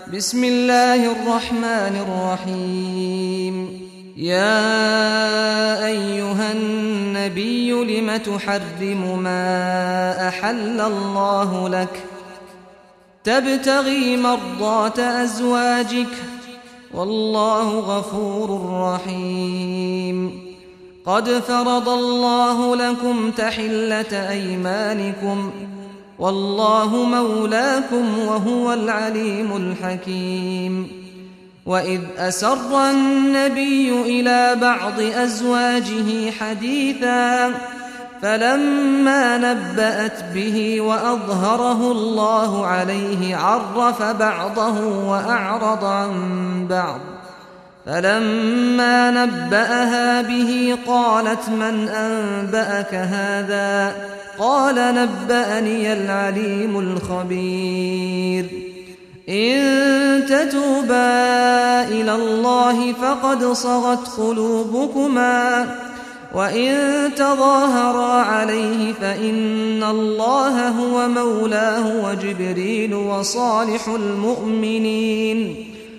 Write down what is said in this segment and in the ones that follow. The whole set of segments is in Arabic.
بسم الله الرحمن الرحيم. يا أيها النبي لم تحرم ما أحل الله لك تبتغي مرضات أزواجك والله غفور رحيم. قد فرض الله لكم تحلة أيمانكم والله مولاكم وهو العليم الحكيم. وإذ أسر النبي إلى بعض أزواجه حديثا فلما نبأت به وأظهره الله عليه عرف بعضه وأعرض عن بعض. فلما نبأها به قالت من أنبأك هذا؟ قال نبأني العليم الخبير. إن تتوبا إلى الله فقد صغت قلوبكما وإن تظاهرا عليه فإن الله هو مولاه وجبريل وصالح المؤمنين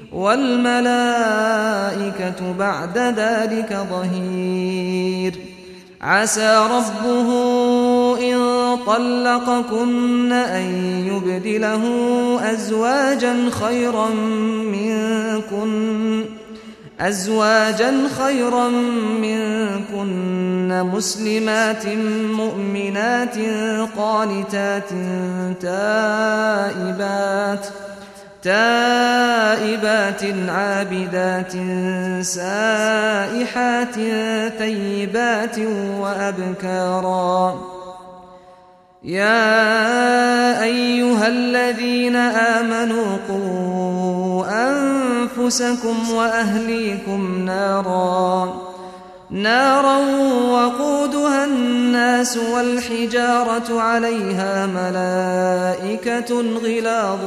والملائكة بعد ذلك ظهير. عسى ربه إن طلقكن أن يبدله أزواجا خيرا منكن مسلمات مؤمنات قانتات تائبات عابدات سائحات ثيبات وأبكارا. يا أيها الذين آمنوا قوا أنفسكم وأهليكم نارا وقودها الناس والحجارة عليها ملائكة غلاظ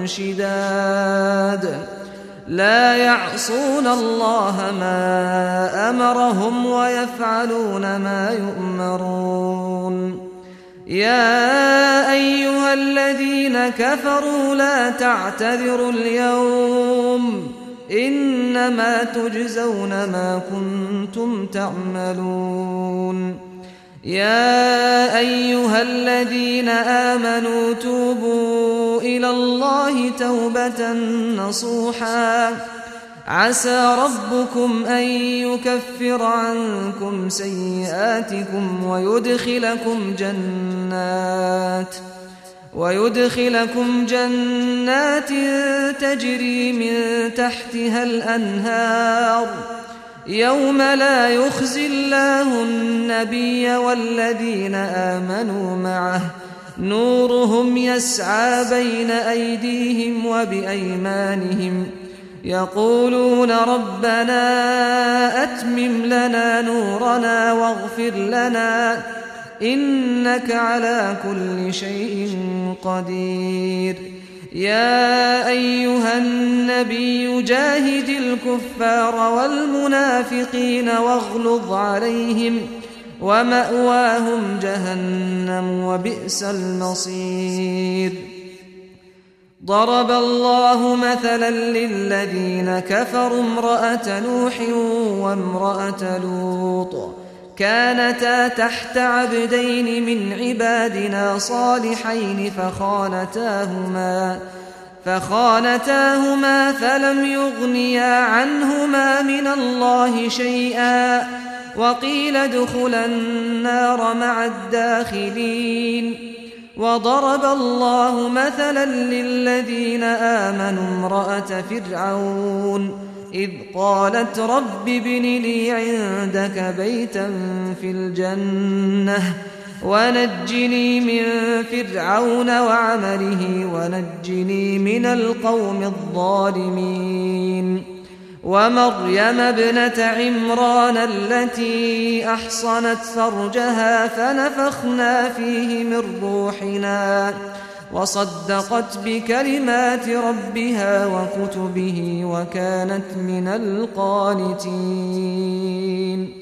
شداد لا يعصون الله ما أمرهم ويفعلون ما يؤمرون. يا أيها الذين كفروا لا تعتذروا اليوم إنما تجزون ما كنتم تعملون. يا أيها الذين آمنوا توبوا إلى الله توبة نصوحا عسى ربكم أن يكفر عنكم سيئاتكم ويدخلكم جنات تجري من تحتها الأنهار يوم لا يخزي الله النبي والذين آمنوا معه نورهم يسعى بين أيديهم وبأيمانهم يقولون ربنا أتمم لنا نورنا واغفر لنا إنك على كل شيء قدير. يا أيها النبي جاهد الكفار والمنافقين واغلظ عليهم ومأواهم جهنم وبئس المصير. ضرب الله مثلا للذين كفروا امرأة نوح وامرأة لوط كانتا تحت عبدين من عبادنا صالحين فخانتاهما فلم يغنيا عنهما من الله شيئا وقيل ادخلا النار مع الداخلين. وضرب الله مثلا للذين آمنوا امرأة فرعون إذ قالت رب ابن لي عندك بيتا في الجنة ونجني من فرعون وعمله ونجني من القوم الظالمين. ومريم ابنة عمران التي أحصنت فرجها فنفخنا فيه من روحنا وصدقت بكلمات ربها وكتبه وكانت من القانتين.